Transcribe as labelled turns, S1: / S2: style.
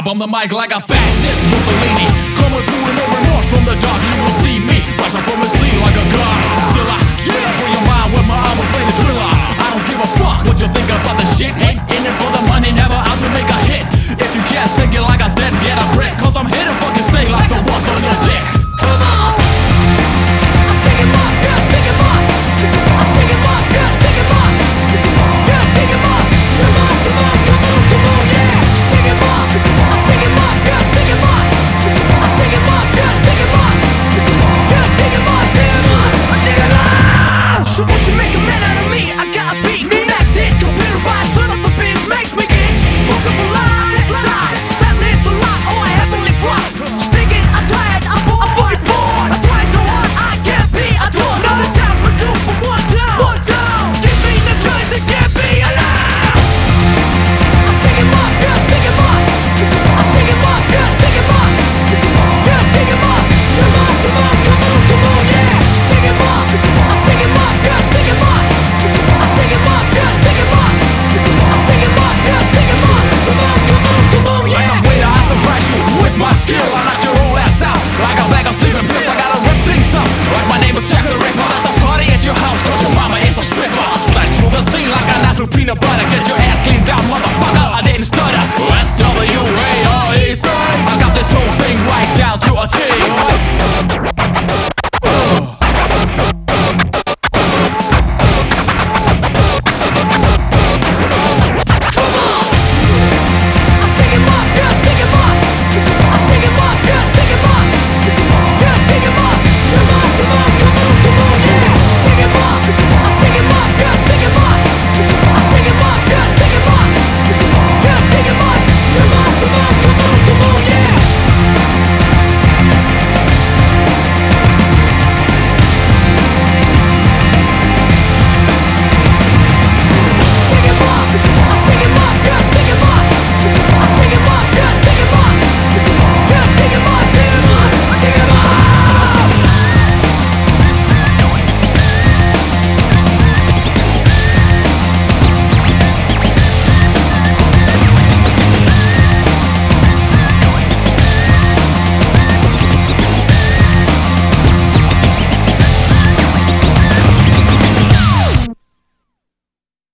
S1: drop on the mic like a fascist Mussolini. Coming through with no remorse from the dark. You will see me rising from his seat like a god. Still I get up from your mind with my arm and play the thriller. I don't give a fuck what you think about the shit. Ain't in it for the money, never out to make a hit. If you can't take it like I said, get a grip, cause I'm here to fucking stay like the boss on your dick. Come on! I'm sticking up, yeah, sticking up. I'm sticking up, yeah, sticking up. Yeah, sticking up. Come on, come on, come on, come on, yeah. Sticking up. I'm sticking up, yeah, sticking up. I'm sticking up, yeah, sticking up. Yeah, sticking up, sticking up. I'm sticking up. So won't you make a man out of me? I got a beat connected, computerized, son of a bitch makes me itch. Looking for light inside. That means a lot. Oh, I heavenly fly. Sticking, I'm tired, I'm fucking bored. I'm trying so hard, I can't be adored. Now the sound produced for one down. Give me the choice to get me alive. I'm sticking up, yeah, sticking up. I'm sticking up, yeah, sticking up. Yeah, sticking up. Come on, come on, come on, come on, yeah. Sticking up. I'm sticking up, yeah, sticking up. I'm sticking up, yeah, sticking up. I'm sticking up, yeah, sticking up. Come on, come on, come on, yeah. Like a waiter, I surprise you with my